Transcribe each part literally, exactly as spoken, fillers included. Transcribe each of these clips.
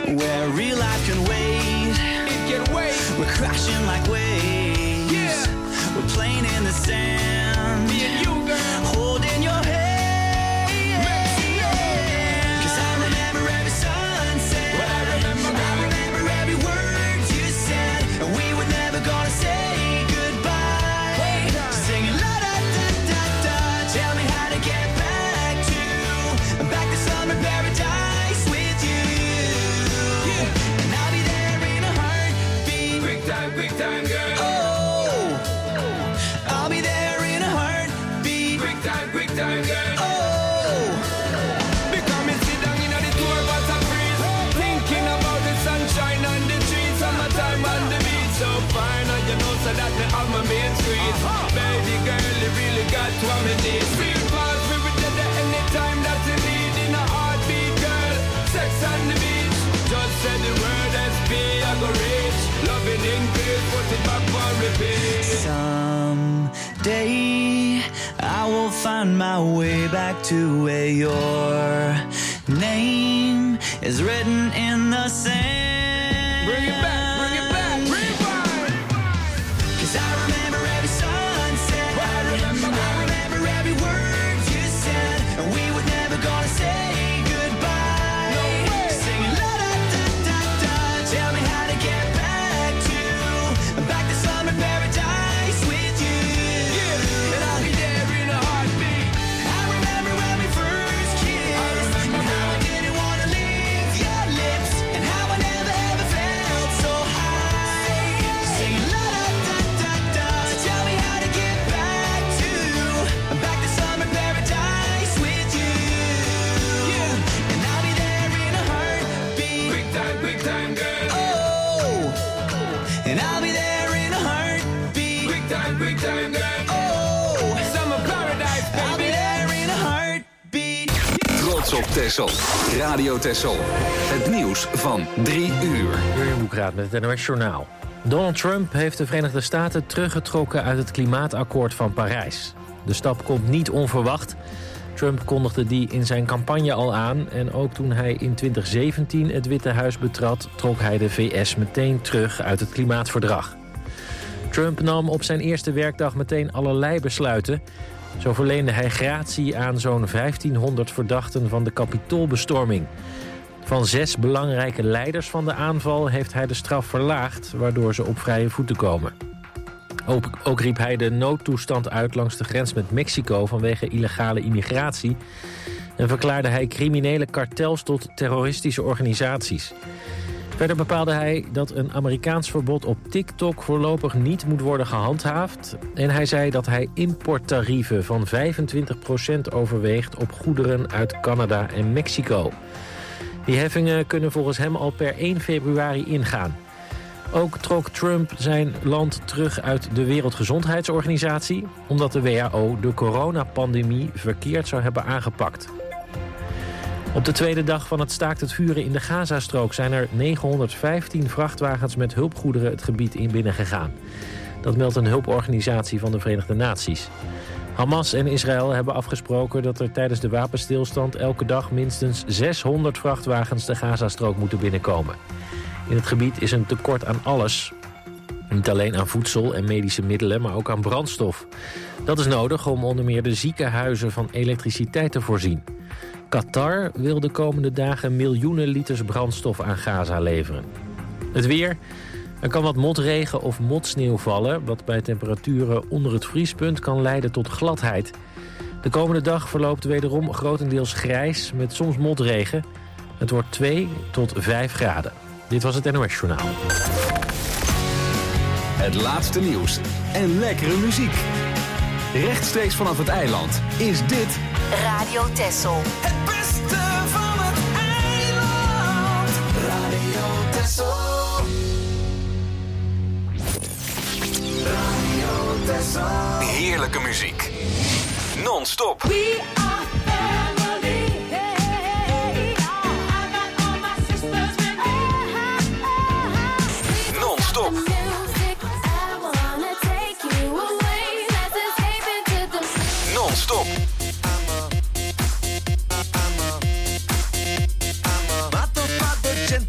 where real life can wait. It can wait. We're crashing like waves. Yeah. We're playing in the sand. Me and you, girl. Holding your hand. Cause I remember every sunset. What I remember, I remember every word you said. And we were never gonna say goodbye. Singing la da da da da. Tell me how to get back to back to summer paradise with you. Yeah. And I'll be there in a heartbeat. Quick time, quick time, girl. Oh, I'll be there in a heartbeat. Quick time, quick time, girl. Oh, Because me sit down in the tour bus and freeze, thinking about the sunshine and the trees, summertime on the beach. So fine, and you know so that me have my main street. Baby girl, you really got what me need. Real fast, we will get there anytime that you need. In a heartbeat, girl, sex on the beach. Just say the word S P, I go reach. Loving in peace, put it back for repeat. someday I will find my way back to where your name is written in the sand. Bring it back, bring it back, rewind. Cause I remember every sunset. What I remember, I remember every word you said. And we were never gonna say goodbye. No way. Singing la da da da da. Tell me how to get back to back to summer paradise with you. Yeah, and I'll be there in a heartbeat. I remember when we first kissed, and how I didn't wanna leave your lips, and how I never ever felt so high. Singing la da da da da. So tell me how to get back to back to summer paradise with you. Yeah, and I'll be there in a heartbeat. Quick time, quick time, girl. Oh, and I'll be there in a heartbeat. Quick time, quick time, girl. Oh, Summer paradise, I'll be baby. there in a heartbeat. Trots op Texel. Radio Texel. Het nieuws van drie uur. Jurjen Boekraat met het N O S Journaal. Donald Trump heeft de Verenigde Staten teruggetrokken uit het klimaatakkoord van Parijs. De stap komt niet onverwacht. Trump kondigde die in zijn campagne al aan en ook toen hij in twintig zeventien het Witte Huis betrad, trok hij de V S meteen terug uit het klimaatverdrag. Trump nam op zijn eerste werkdag meteen allerlei besluiten. Zo verleende hij gratie aan zo'n vijftienhonderd verdachten van de Capitoolbestorming. Van zes belangrijke leiders van de aanval heeft hij de straf verlaagd, waardoor ze op vrije voeten komen. Ook, ook riep hij de noodtoestand uit langs de grens met Mexico vanwege illegale immigratie. En verklaarde hij criminele kartels tot terroristische organisaties. Verder bepaalde hij dat een Amerikaans verbod op TikTok voorlopig niet moet worden gehandhaafd. En hij zei dat hij importtarieven van vijfentwintig procent overweegt op goederen uit Canada en Mexico. Die heffingen kunnen volgens hem al per één februari ingaan. Ook trok Trump zijn land terug uit de Wereldgezondheidsorganisatie, omdat de W H O de coronapandemie verkeerd zou hebben aangepakt. Op de tweede dag van het staakt het vuren in de Gazastrook zijn er negenhonderdvijftien vrachtwagens met hulpgoederen het gebied in binnengegaan. Dat meldt een hulporganisatie van de Verenigde Naties. Hamas en Israël hebben afgesproken dat er tijdens de wapenstilstand elke dag minstens zeshonderd vrachtwagens de Gazastrook moeten binnenkomen. In het gebied is een tekort aan alles. Niet alleen aan voedsel en medische middelen, maar ook aan brandstof. Dat is nodig om onder meer de ziekenhuizen van elektriciteit te voorzien. Qatar wil de komende dagen miljoenen liters brandstof aan Gaza leveren. Het weer. Er kan wat motregen of motsneeuw vallen, wat bij temperaturen onder het vriespunt kan leiden tot gladheid. De komende dag verloopt wederom grotendeels grijs met soms motregen. Het wordt twee tot vijf graden. Dit was het N O S Journaal. Het laatste nieuws en lekkere muziek. Rechtstreeks vanaf het eiland is dit Radio Texel. Het beste van het eiland. Radio Texel. Radio Texel. heerlijke muziek. Non-stop. We are family. Hey, I got all my sisters with me. Non-stop. Non-stop. Matto fatto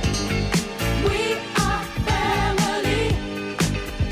We are family.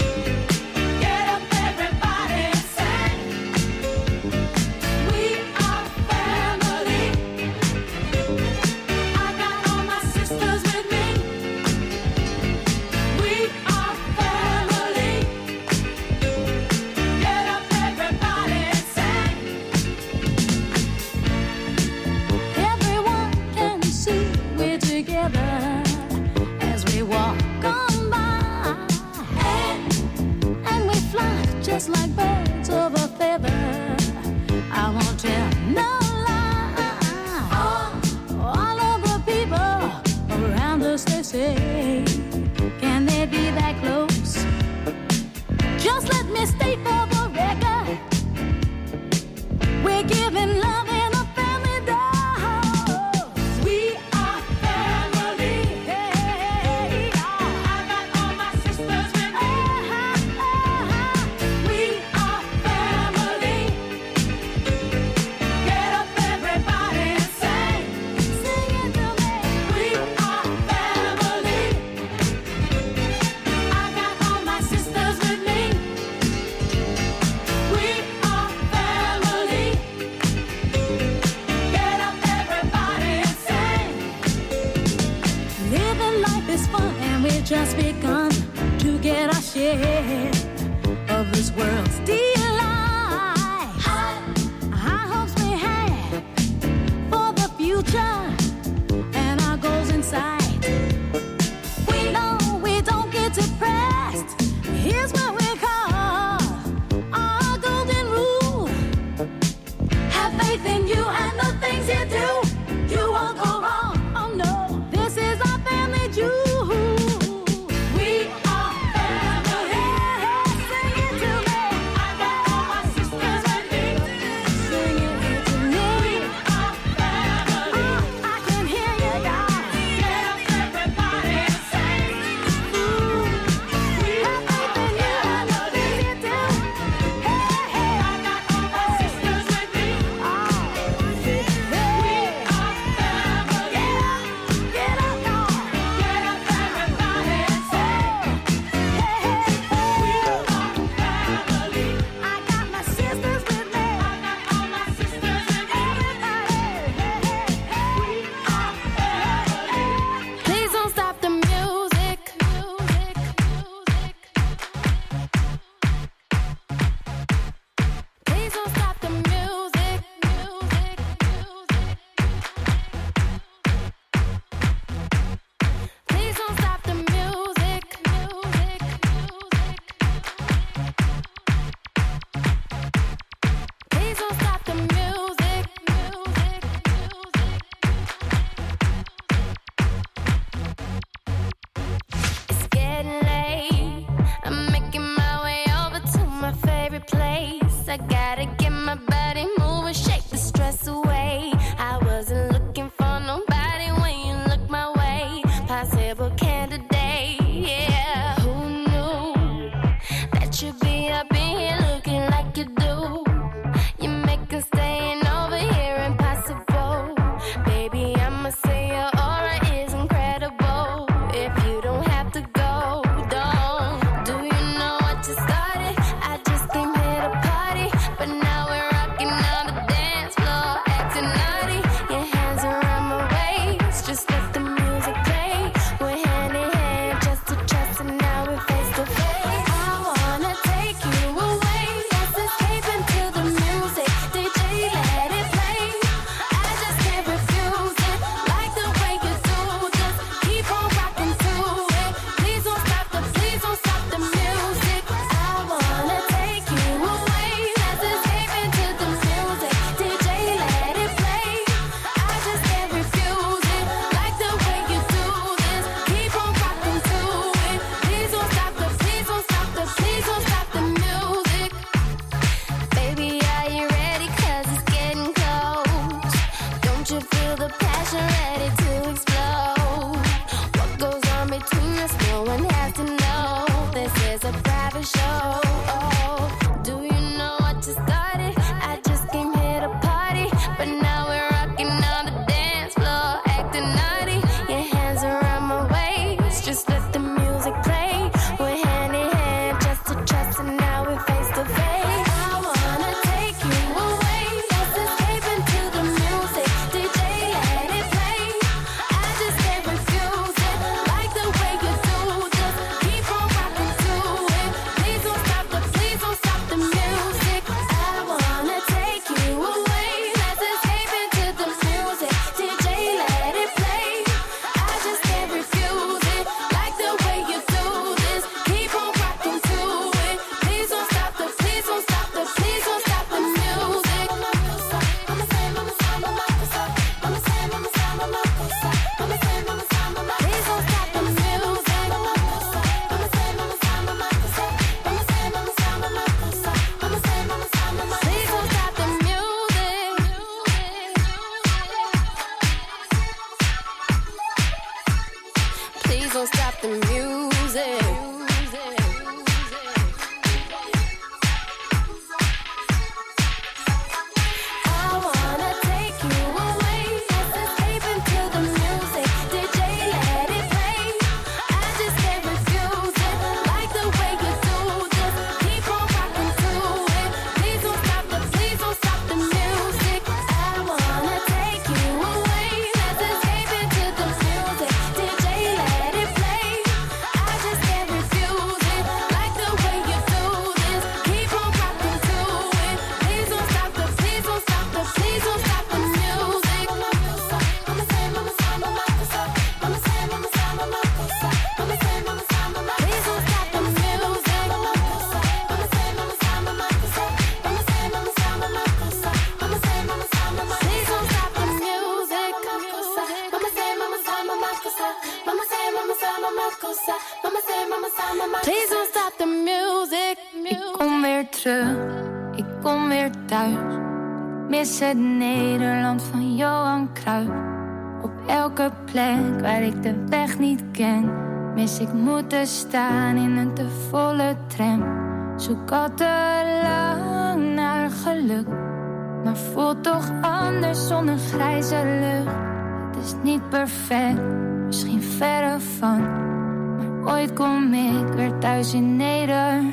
share of this world's delight. High hopes we have for the future and our goals in sight. We know we don't get depressed. Here's what we call our golden rule. Have faith in you and the things you do. You won't go wrong. Oh no, this is our family jewel. We are family. Sing it to me. I got all my sisters with me. Sing it to me. We are family. Oh, I can hear you, guys. Get up, everybody, and sing. Ooh, we have faith in you and the things you do. Hey, hey, I got all my sisters with me. Oh, we are family. Get up, get up, y'all. Get up, everybody, and sing. Hey, hey, we are family. I got my sisters with me. I got all my sisters with me. Everybody, hey, hey, we are family. Please don't stop the music. Music, music. Please don't stop the music. Music, music. Please don't stop the music. Music, music. Please don't stop the music. Music, music. It's getting late. I'm making my way over to my favorite place. I gotta get my body moving, shake the stress away. I wasn't looking for nobody when you look my way. Possible candidate, yeah. Who knew that you'd be up in here looking like you do? You make us staying over here impossible. Baby, I'ma say your aura is incredible. If you don't have to go, don't. Do you know what you started? I just came here to party, but now we're rocking on the dance floor, acting naughty. Your hands around my waist, just let the music play. We're hand in hand, just to trust, and now we're face to face. I wanna take you away, let's escape into the music. D J, let it play. I just can't refuse it, like the way you do. Just keep on rocking to it. Please don't stop the, please don't stop the music. I wanna take you away, let's escape into the music. D J, let it play. I just can't refuse it, like the way you do this. Keep on rocking to it. Please don't stop the, please don't stop the, please don't stop the music. Baby, are you ready? 'Cause it's getting close. Don't you feel the passion ready to explode? What goes on between us, no one has to know. This is a private show. Oh, do you know what you started? I just came here to party, but now we're rocking on the dance floor, acting naughty. Your hands around my waist, just let the music play. We're hand in hand, just to trust, and now we're face to face. I wanna take you away, let's escape into the music. D J, let it play. I just can't refuse it, like the way you do. Just keep on rocking to it. Please don't stop terug, ik kom weer thuis. Mis het Nederland van Johan Cruijff. Op elke plek waar ik de weg niet ken, mis ik moeten staan in een te volle tram. Zoek al te lang naar geluk, maar voelt toch anders zonder grijze lucht. Het is niet perfect, misschien verre van, maar ooit kom ik weer thuis in Nederland.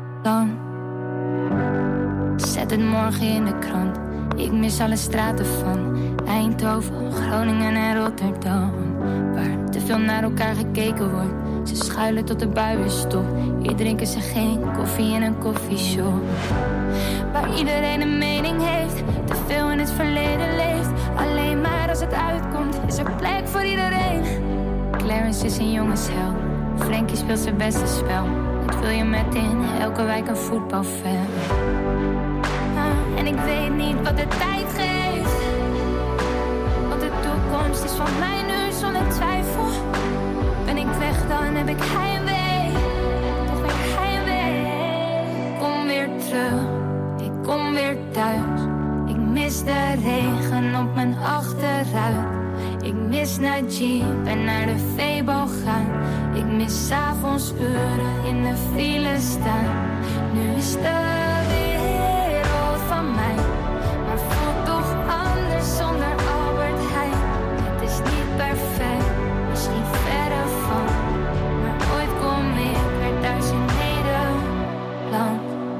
Zet het morgen in de krant, ik mis alle straten van Eindhoven, Groningen en Rotterdam, waar te veel naar elkaar gekeken wordt. Ze schuilen tot de bui weer stopt. Hier drinken ze geen koffie in een koffieshop, waar iedereen een mening heeft, te veel in het verleden leeft. Alleen maar als het uitkomt is er plek voor iedereen. Clarence is een jongensheld, Frankie speelt zijn beste spel. Het wil je met in elke wijk een voetbalveld. Ah, en ik weet niet wat de tijd geeft, want de toekomst is van mij nu zonder twijfel. Ben ik weg dan heb ik heimwee, toch weer heimwee. Kom weer terug, ik kom weer thuis. Ik mis de regen op mijn achteruit. Ik mis naar Jeep en naar de Febo gaan. Ik mis 's avonds uren in de file staan. Nu is de wereld van mij, maar voelt toch anders zonder Albert Heijn. Het is niet perfect, misschien verre van, maar ooit kom ik weer thuis in Nederland.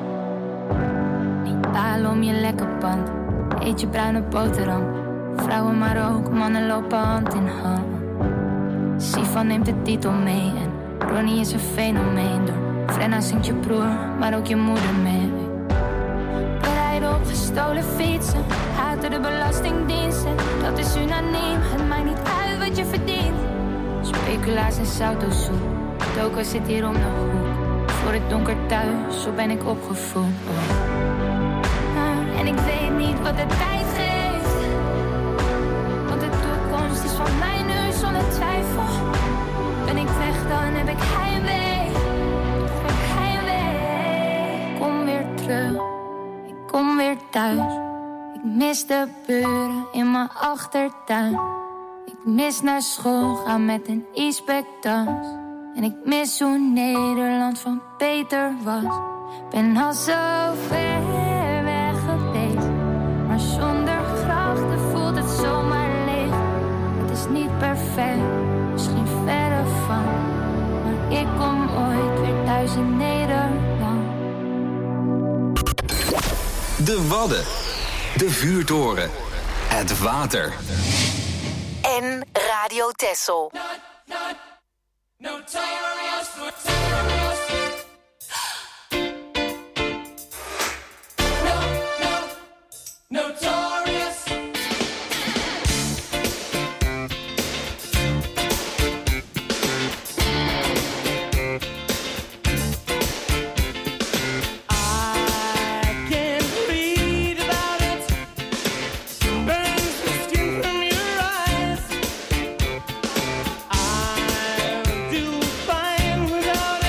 Niet balen om je lekker pand, eet je bruine boterham. Vrouwen maar ook, mannen lopen hand in hand. Sifan neemt de titel mee en Ronnie is een fenomeen. Door Frenna zingt je broer, maar ook je moeder mee. We rijden op gestolen fietsen, haten de belastingdiensten. Dat is unaniem, het maakt niet uit wat je verdient. Speculaas en sautosoep, Toko zit hier om de hoek. Voor het donker thuis, zo ben ik opgevoed. Oh. Ah, en ik weet niet wat de tijd geeft, want de toekomst is van mij nu zonder twijfel. Ben ik weg dan heb ik heimwee, toch weer heimwee. Kom weer terug, ik kom weer thuis. Ik mis de buren in mijn achtertuin. Ik mis naar school gaan met een e-spectas. En ik mis hoe Nederland van Peter was. Ben al zo ver weg geweest, maar zonder grachten voelt het zomaar leeg. Het is niet perfect, misschien verre van, maar ik kom ooit weer thuis in Nederland. De Wadden, de vuurtoren, het water. En Radio Texel. Notorious, notorious. No, no, notorious. I can read about it. Burns the skin from your eyes. I'll do fine without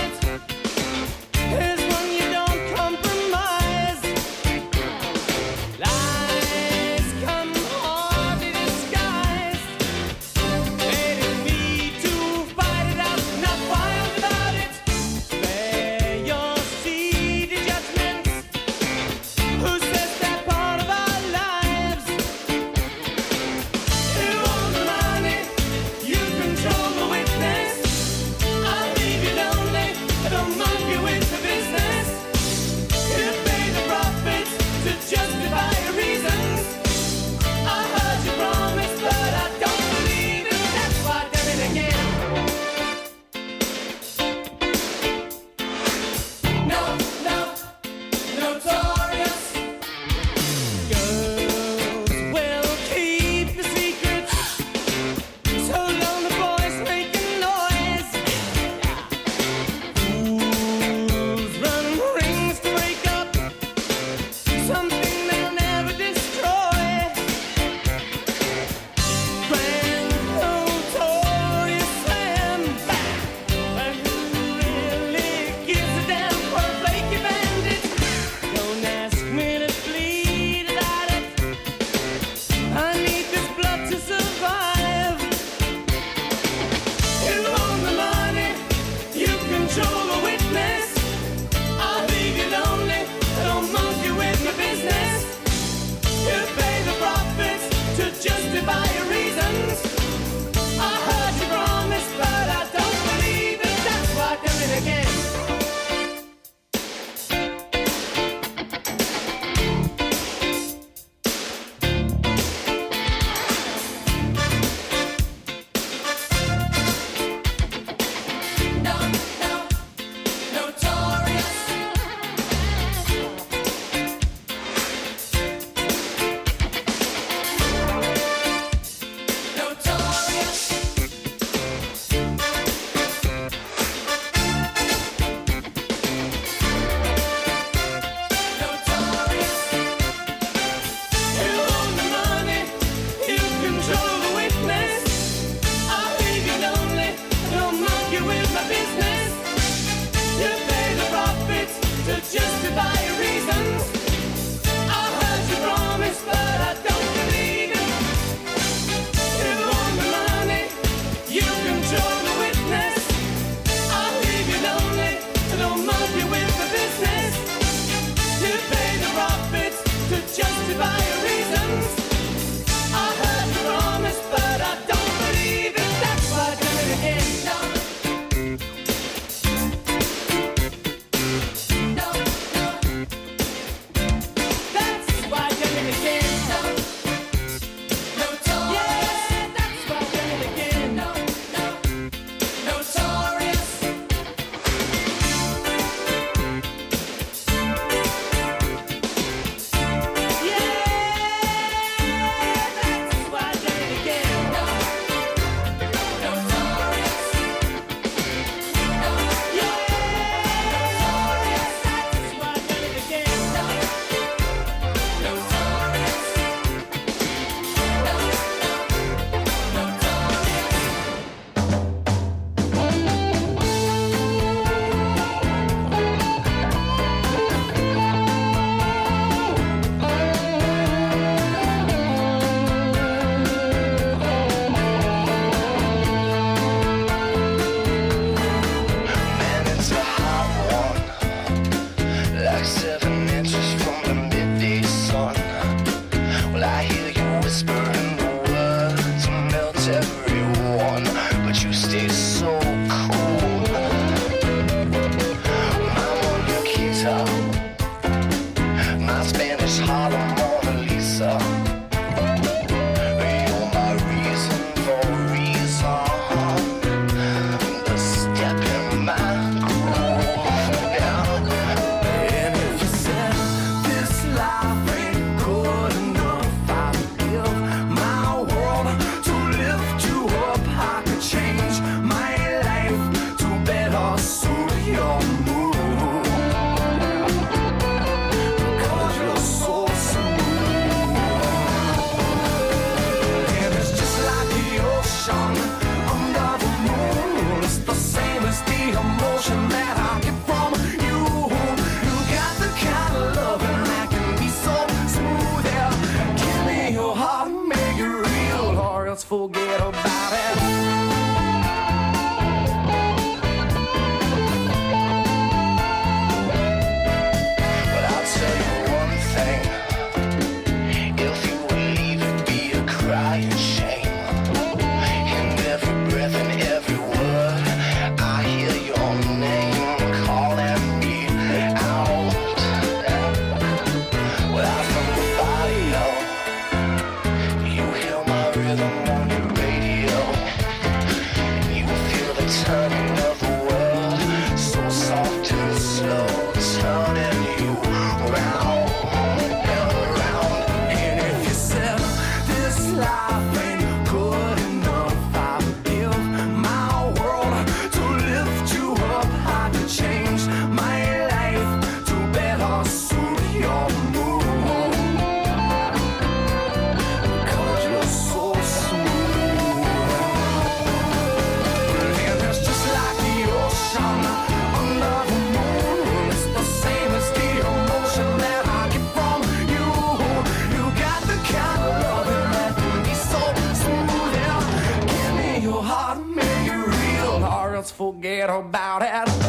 about it.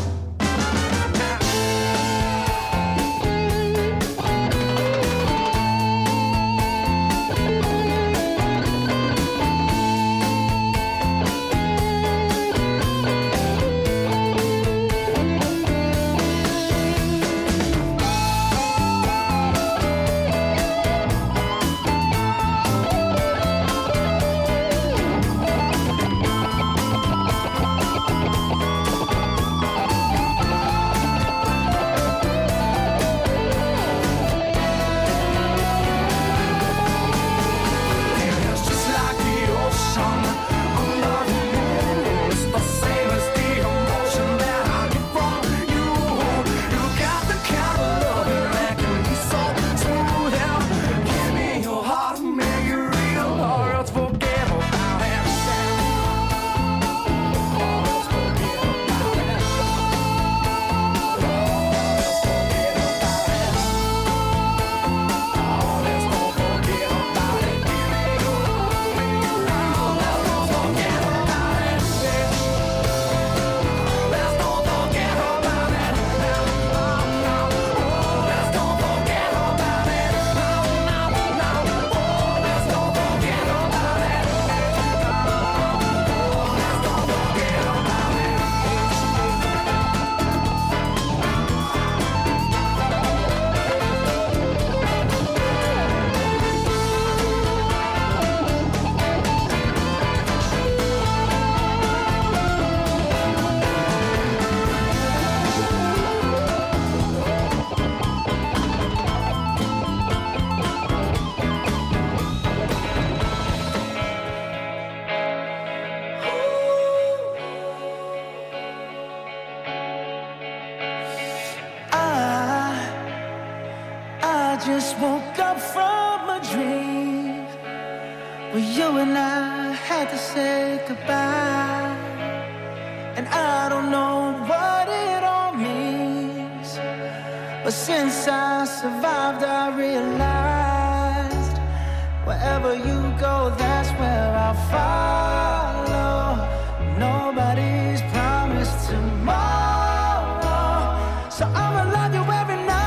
Just woke up from a dream where you and I had to say goodbye, and I don't know what it all means, but since I survived I realized wherever you go, that's where I'll follow. Nobody's promised tomorrow, so I'ma love you every night.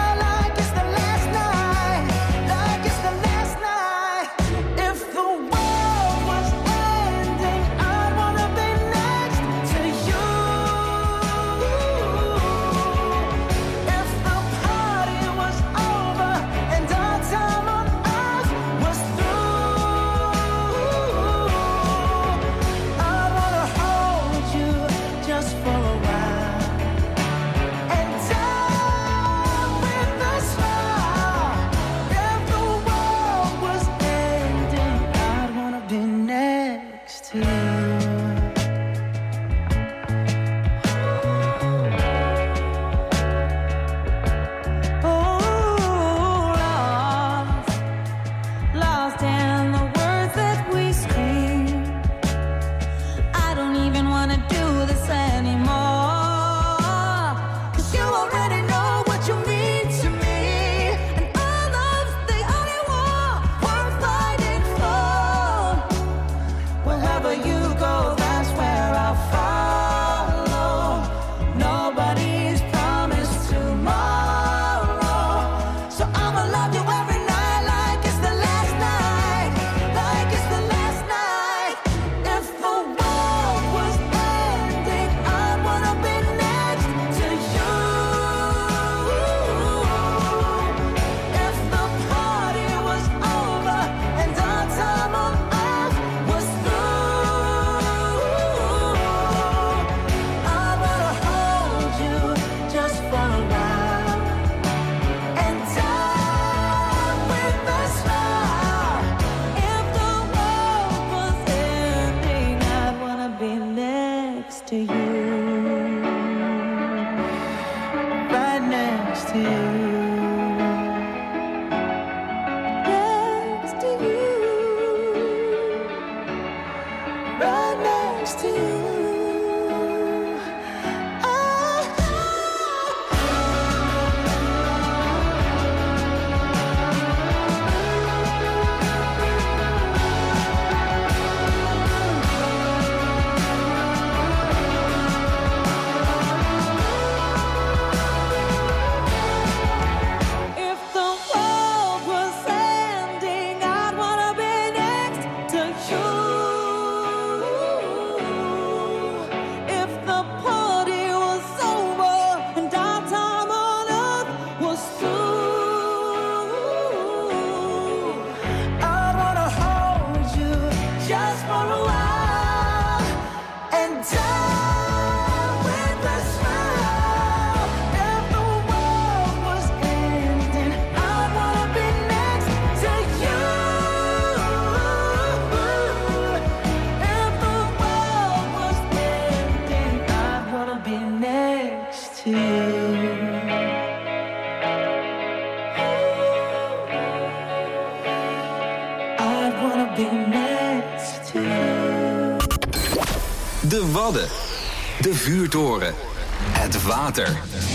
De Wadden. De vuurtoren. Het water.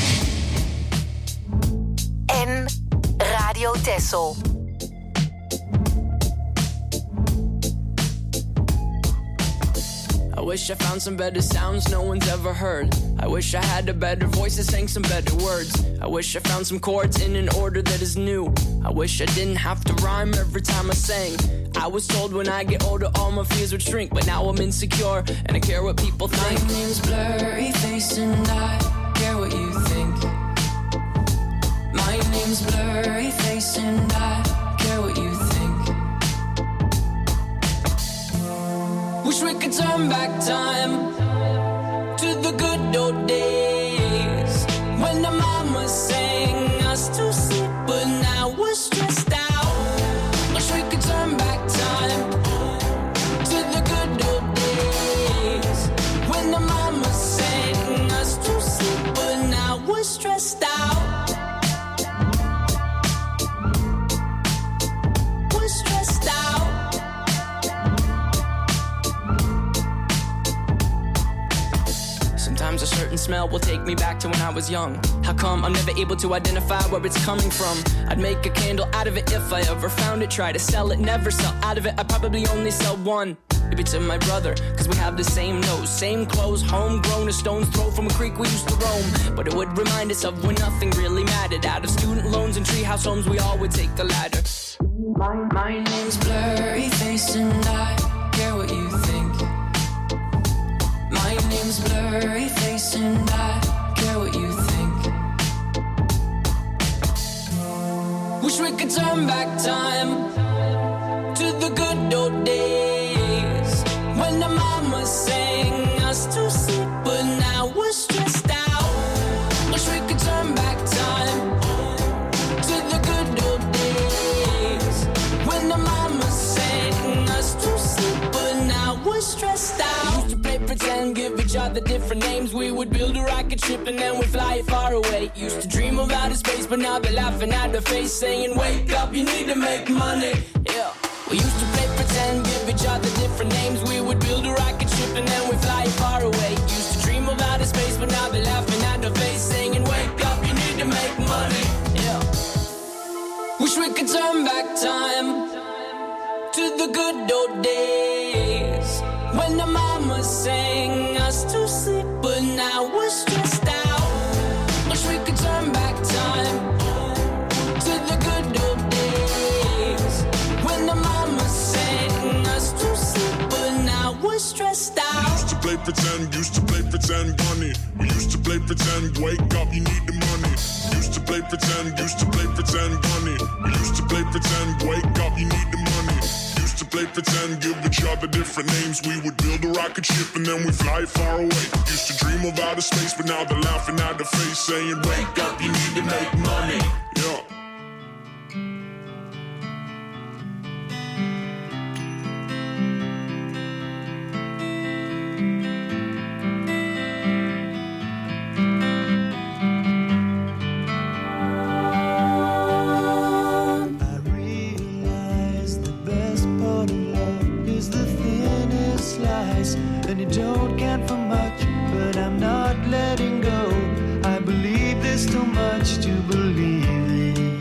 En Radio Texel. I wish I found some better sounds no one's ever heard. I wish I had a better voice that sang some better words. I wish I found some chords in an order that is new. I wish I didn't have to rhyme every time I sang. I was told when I get older all my fears would shrink, but now I'm insecure and I care what people think. My name's Blurry Face and I care what you think. My name's Blurry Face and I care what you think. Wish we could turn back time to the good old days when the mama sang us to sleep, but now we're stressed out. Wish we could turn back time to the good old days when the mama sang us to sleep, but now we're stressed out. We're stressed out. Sometimes a certain smell will take me back to when I was young. How come I'm never able to identify where it's coming from? I'd make a candle out of it if I ever found it. Try to sell it, never sell out of it. I'd probably only sell one. Maybe to my brother, cause we have the same nose, same clothes, homegrown, a stone's throw from a creek we used to roam. But it would remind us of when nothing really mattered. Out of student loans and treehouse homes, we all would take the ladder. My, my name's Blurry Face and I care what you think. My name's Blurry Face and I care what you think. Wish we could turn back time to the good old days when the mama sang us to sleep, but now we're stressed out. Wish we could turn back time to the good old days when the mama sang us to sleep, but now we're stressed out. Used to play pretend, give each other different names. We would build a rocket ship and then we'd fly it far away. Used to dream of outer space, but now they're laughing at the face, saying, wake up, you need to make money. Yeah. We used to play pretend, give each other different names. We would build a rocket ship and then we'd fly it far away. Used to dream of outer space, but now they're laughing at the face, saying, wake up, you need to make money. Yeah. Wish we could turn back time to the good old days when the mama sang us to sleep, but now we're stressed out. Wish we could turn back time to the good old days when the mama sang us to sleep, but now we're stressed out. We used to play pretend, used to play pretend, bunny. We used to play pretend, wake up, you need the money. Used to play pretend, used to play pretend, bunny. We used to play pretend, wake up, you need the money. Used to play pretend, give each other different names. We would build a rocket ship and then we fly far away. Used to dream of outer space, but now they're laughing at the face, saying, wake up, you need to make money. Yeah. And you don't count for much, but I'm not letting go. I believe there's too much to believe in.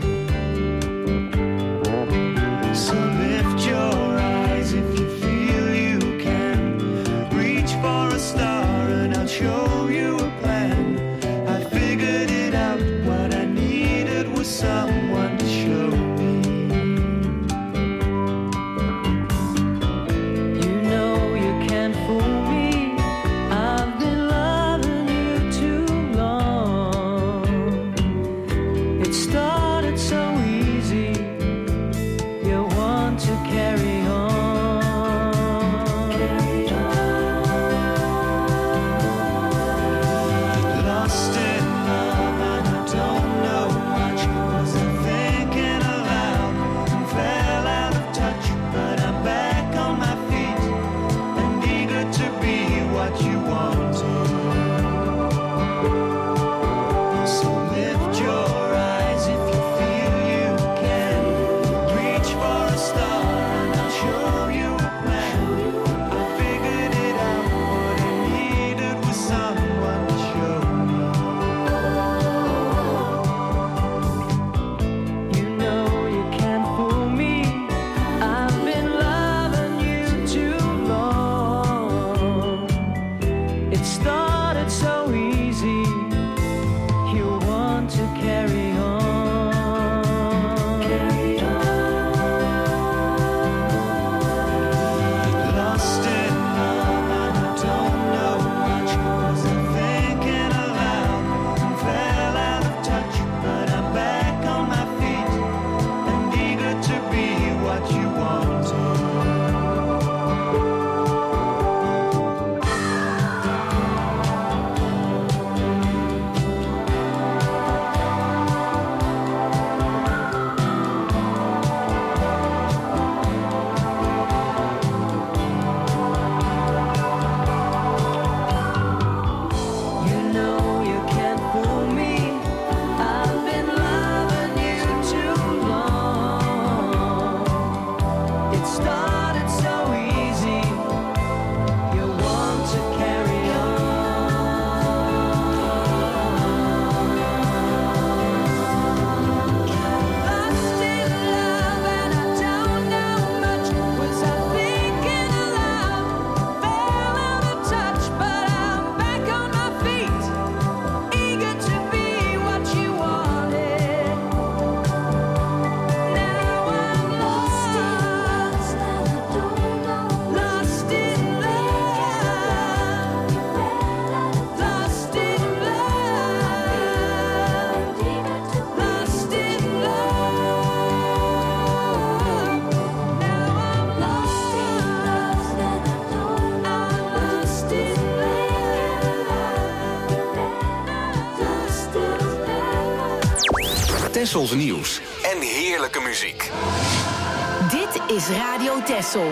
Tessels nieuws en heerlijke muziek. Dit is Radio Tessel.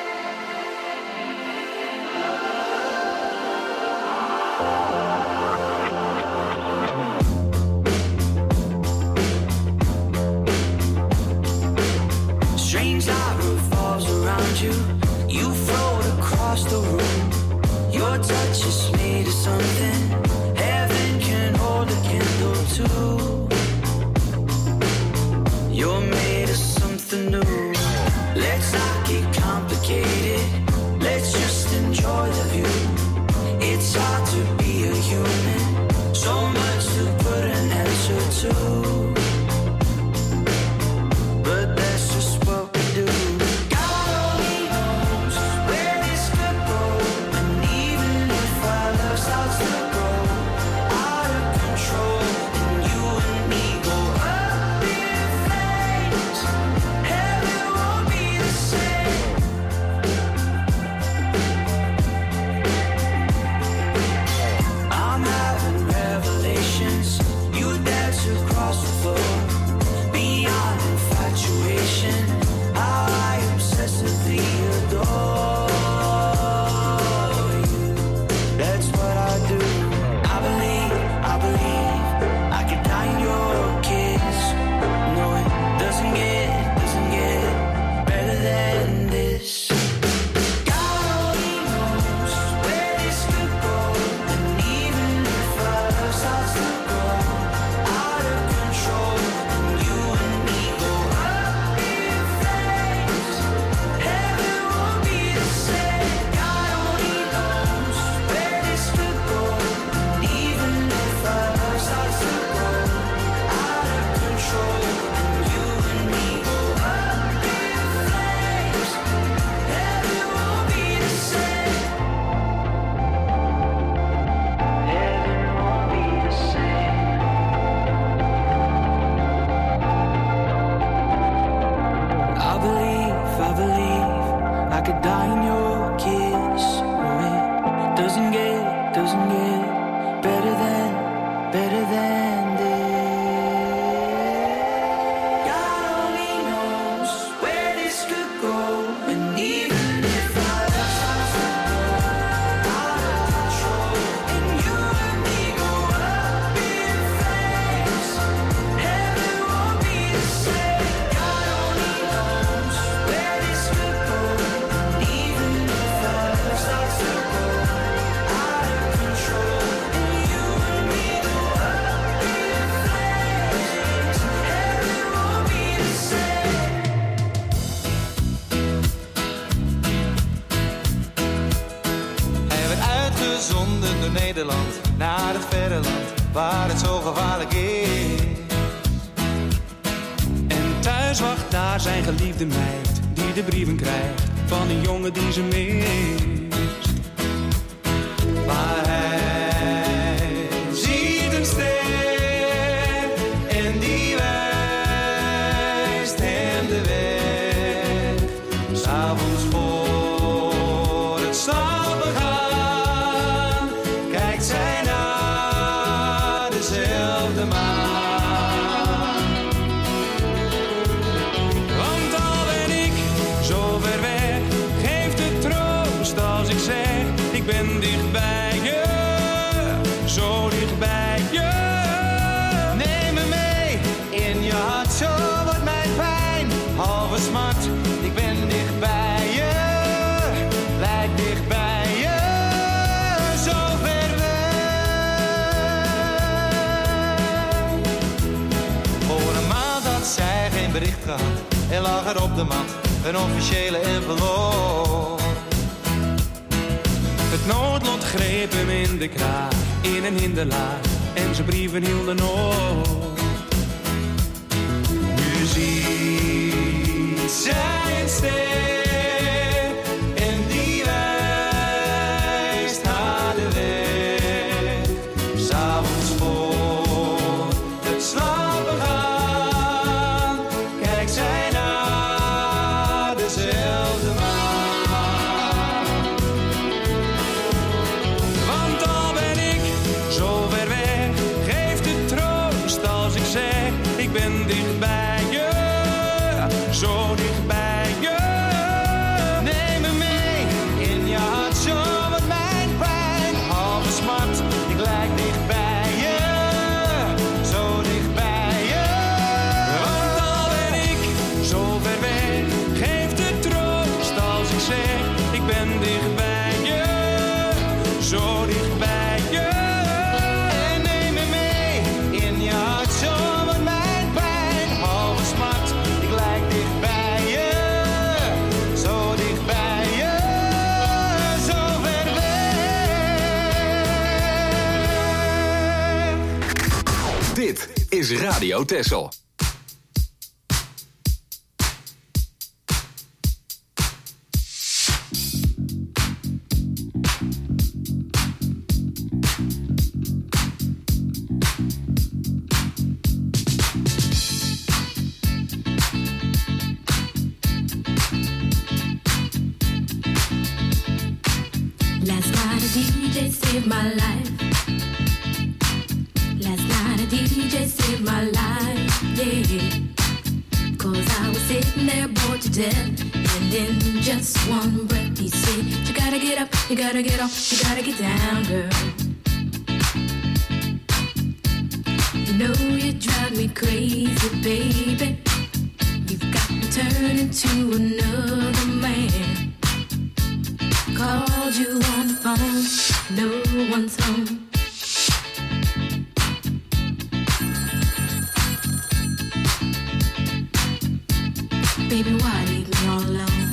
Strange light revolves around you. You float across the room. Your touch is made of something heaven can hold a candle to. You're made of something new. Let's not get complicated. Let's just enjoy the view. It's hard to be a human. So much to put an answer to. But that's just what we do. God only knows where this could go. And even if our love starts to grow out of control, and you and me go up in flames, heaven won't be the same. I'm having revelations. You dance across the floor. Beyond infatuation, how I obsessively adore you. That's what I do. I believe, I believe I could die in your kiss. No, it doesn't get, doesn't get better than this. God only knows where this could go. And even if our love starts to grow out of control, and you and me go up in flames, heaven won't be the same. God only knows where this could go. And even if our love starts to grow out of control, and you and me go up in flames, heaven won't be the same. Heaven won't be the same. I believe, I believe I could die in your kiss. Oh, it doesn't get, doesn't get better than, better than this. God only knows where this could go. And even if our love starts to grow out of control, and you and me go up in flames, heaven won't be the same. God only knows where this could go. And even if our love starts to grow out of control, and you and me go up in flames, heaven won't be the same. Hij werd uitgezonden door Nederland naar het verre land waar het zo gevaarlijk is. En thuis wacht daar zijn geliefde meid die de brieven krijgt van een jongen die ze mist. Maar hij ziet een ster en die wijst hem de weg. 'S Avonds voor het slapen gaan kijkt zij naar dezelfde maan. Want al ben ik zo ver weg, geeft het troost als ik zeg: ik ben dicht bij je, zo dicht bij je. Neem me mee in je hart, zo wordt mijn pijn halve smart. Ik ben dicht bij je, blijf dicht bij je, zo ver weg. Voor een maand had zij geen bericht gehad en lag er op de mat een officiële envelop. Het noodlot greep hem in de kraag, in een hinderlaag, en zijn brieven hielden op. Nu ziet zij een ster en die wijst haar de weg. 'S Avonds voor het slapen gaan kijkt zij naar dezelfde maan. Want al ben ik zo ver weg, geeft het troost als ben dicht bij je, zo dicht bij je. Neem me mee in je hart, zo wat mijn pijn, halve smart. Ik lijk dicht bij je, zo dicht bij je. Want al ben ik zo ver weg, geeft het troost als ik zeg, ik ben dicht bij je, zo dicht bij je. En neem me mee in je hart, zo wat mijn pijn, halve smart. Ik lijk dicht bij je, zo dicht bij je, zo ver weg. Dit is Radio Texel. Last night a D J saved my life. Last night a D J saved my life, yeah. Cause I was sitting there bored to death, and in just one breath he said, you gotta get up, you gotta get off, you gotta get down, girl. You know you drive me crazy, baby. You've got me turning to another man. Called you on the phone, no one's home. Baby, why leave me all alone?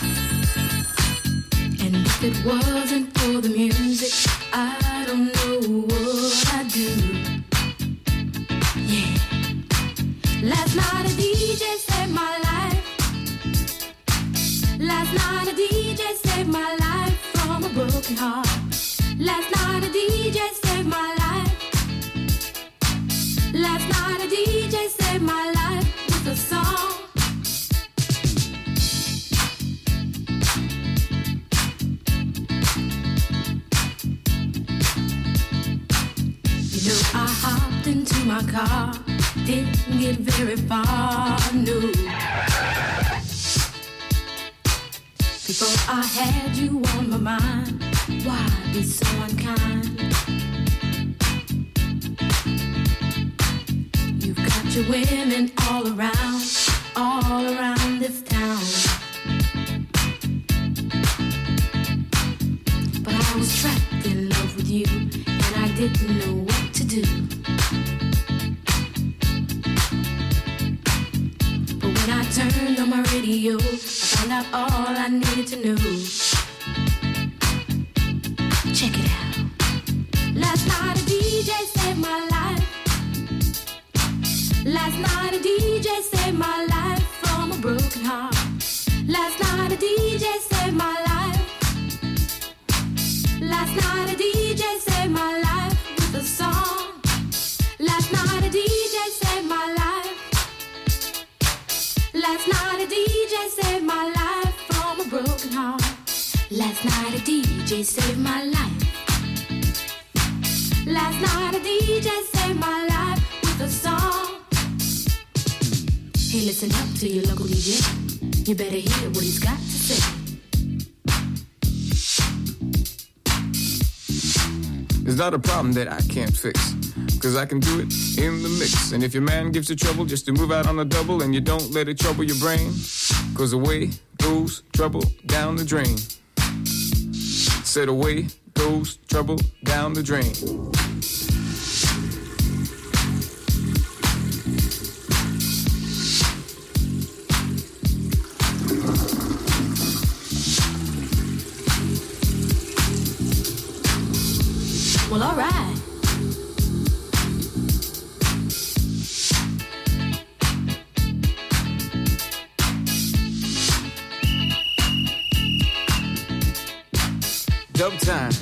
And if it wasn't for the music, I don't know what I'd do. Yeah. Last night a D J saved my life. Last night a D J saved my life from a broken heart. Last night a D J saved my life. Last night a D J saved my life with a song. You know I hopped into my car, didn't get very far, no. Before I had you on my mind, why be so unkind? You've got your women all around, all around this town. But I was trapped in love with you, and I didn't know what to do. But when I turned on my radio, I found out all I needed to know. Check it out. Last night a D J saved my life. Last night a D J saved my life from a broken heart. Last night a D J saved my life. Last night a D J saved my life with a song. Last night a D J saved my life. Last night a D J saved my life from a broken heart. Last night a D J saved my life. Last night a D J saved my life with a song. Hey, listen up to your local D J. You better hear what he's got to say. It's not a problem that I can't fix, cause I can do it in the mix. And if your man gives you trouble, just to move out on the double, and you don't let it trouble your brain, cause away goes trouble down the drain. Said away goes trouble down the drain. Well, all right. Dub time.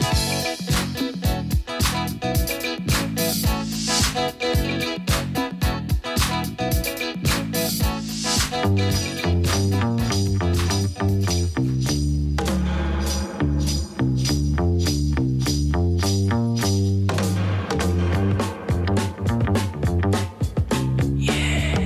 Yeah.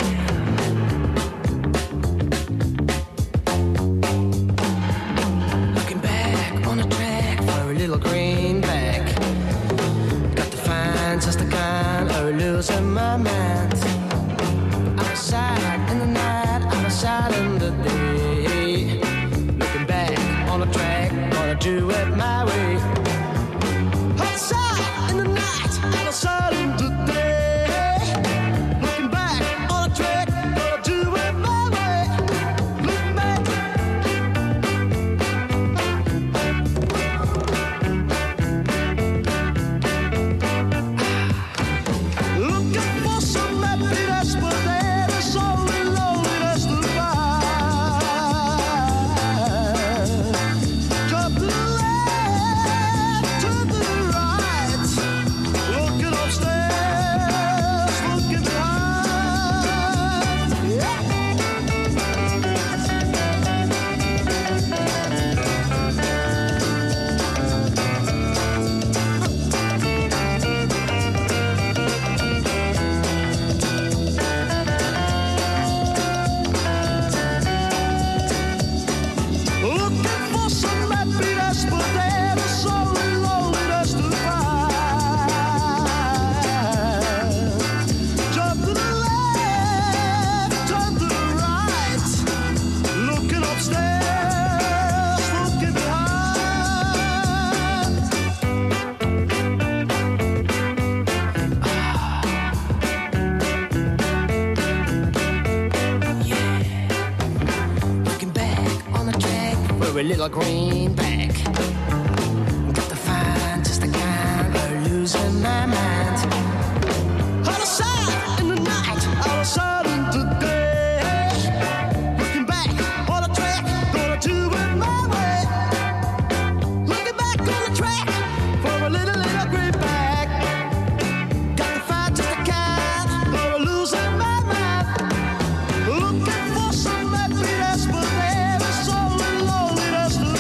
a little greenback. Got to find just the kind of losing my mind. Out of sight in the night, out of sight in the day. Looking back on the track, gonna do it my way. Looking back on the track for a little, little greenback. Got to find just the kind of losing my mind. Looking for some happiness, but there is so loneliness to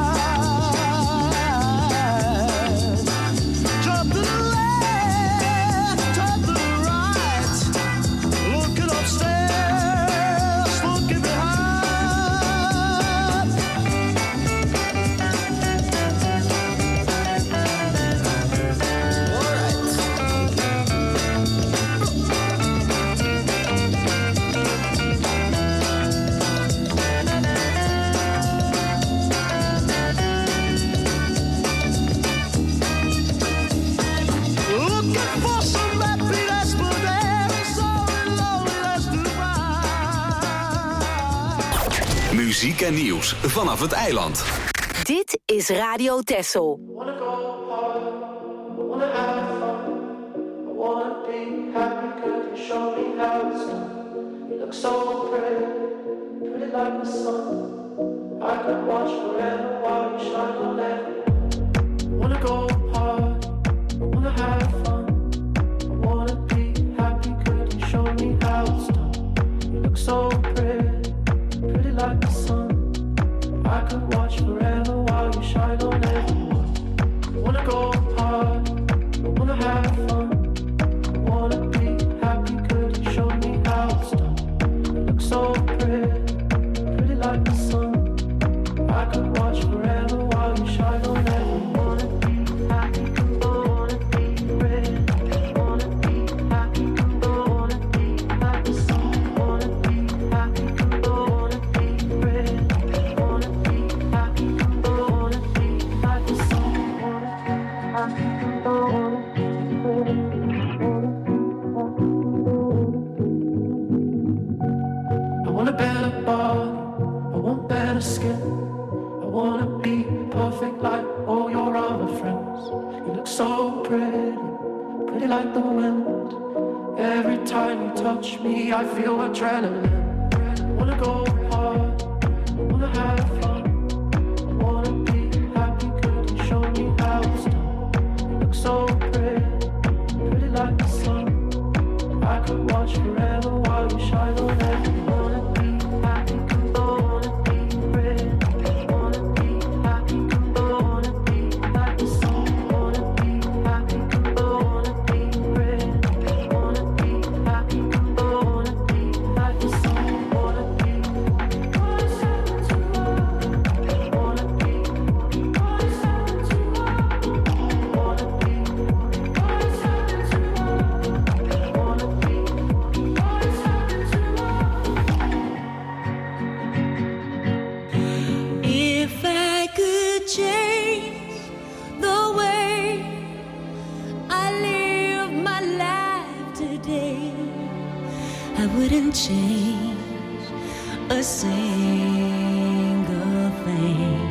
find. Jump to the left, turn to the right. Looking upstairs, looking behind. All right. Looking for some happiness, but there is so loneliness to find. Muziek en nieuws vanaf het eiland. Dit is Radio Texel. Wanna go hard, I wanna have fun, I wanna be happy, could you show me how it's done? You look so pretty, pretty like the sun. I could watch forever while you shine on everyone. Wanna go hard, I wanna have fun, I wanna be happy, could you show me how it's done? You look so pretty, pretty like the sun. I could watch forever while you shine on everyone. Wanna go hard, I wanna have fun, I wanna be happy, could you show me how it's done? You look so pretty, pretty like the sun. I could watch forever while you shine on everyone. Wanna be happy, wanna be pretty, wanna be happy, wanna be like the sun. Wanna be happy, wanna be pretty, wanna be happy, wanna be like the sun. Wanna be happy, wanna be pretty, I want a better body, I want better skin. I wanna be perfect like all your other friends. You look so pretty, pretty like the wind. Every time you touch me, I feel adrenaline. I wanna go hard, I wanna have fun, I wanna be happy, could you show me how it's done? You look so pretty, pretty like the sun. I could watch forever while you shine on everyone. Wanna be happy, wanna be pretty, wanna be happy, wanna be like the sun. Wanna be happy, wanna be pretty, wanna be happy, wanna be like the sun. Wanna be, wanna be, wanna be, If I could change the way I live my life today, I wouldn't change a single thing.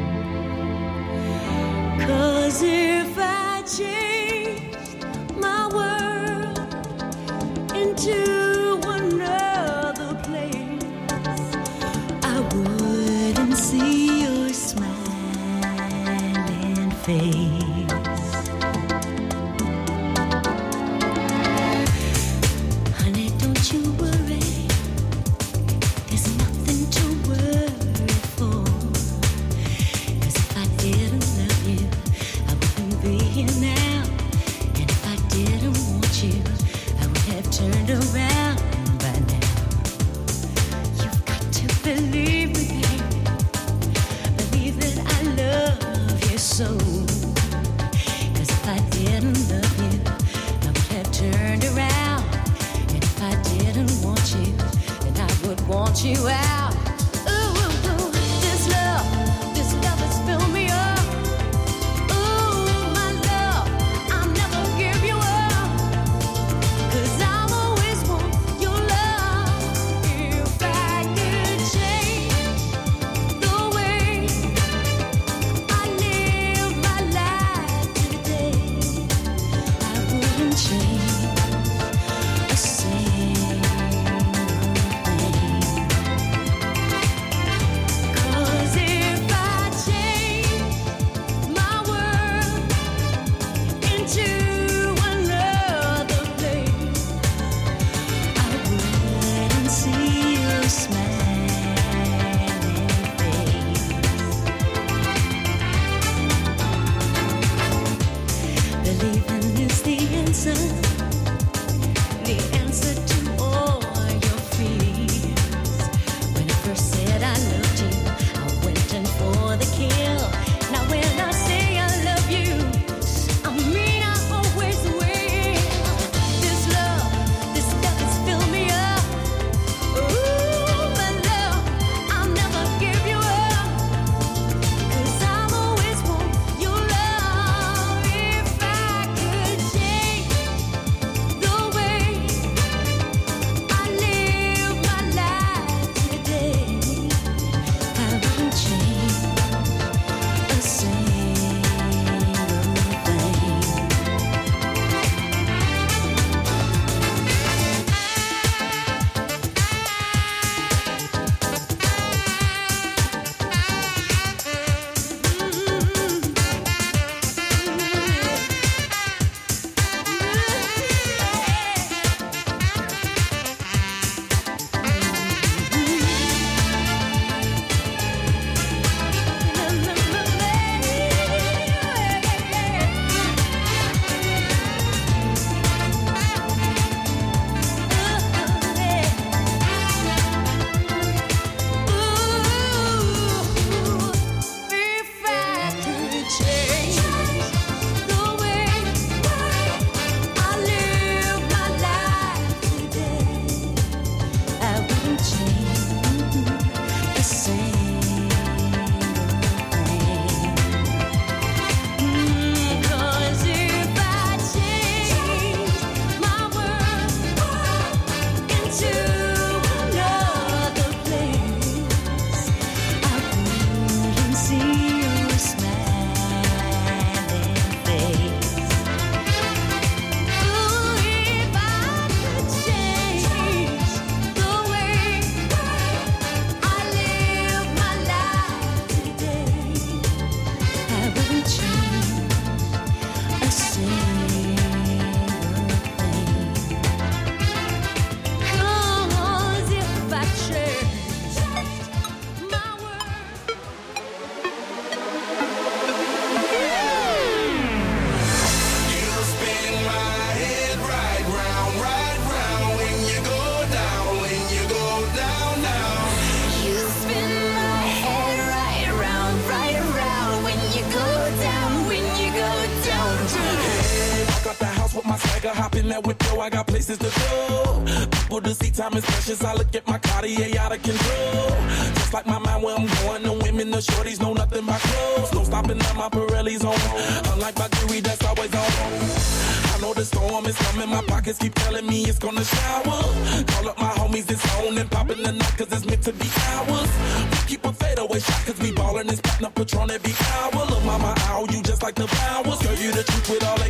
'Cause if I changed my world into another place, I wouldn't see your smiling face. Honey, don't you worry, there's nothing to worry for. 'Cause if I didn't love you, I wouldn't be here now. And if I didn't want you, I would have turned around by now. You've got to believe me, baby. Believe that I love you so. 'Cause if I didn't love you, I would have turned around. And if I didn't want you, then I would want you out. Ooh, ooh, ooh, this love, this love has filled me up. Ooh, my love, I'll never give you up. 'Cause I'll always want your love. If I could change the way that whip, yo, I got places to go. People to see, time is precious. I look at my Cartier out of control. Just like my mind where I'm going, the women, the shorties know nothing but clothes. No stopping at my Pirelli's on. Unlike my jewelry, that's always on. I know the storm is coming, my pockets keep telling me it's gonna shower. Call up my homies, it's on and popping the night, cause it's meant to be ours. We keep a fadeaway shot, cause we ballin' this platinum Patron every hour. Look, mama, ow, you just like the flowers. Girl, you the truth with all that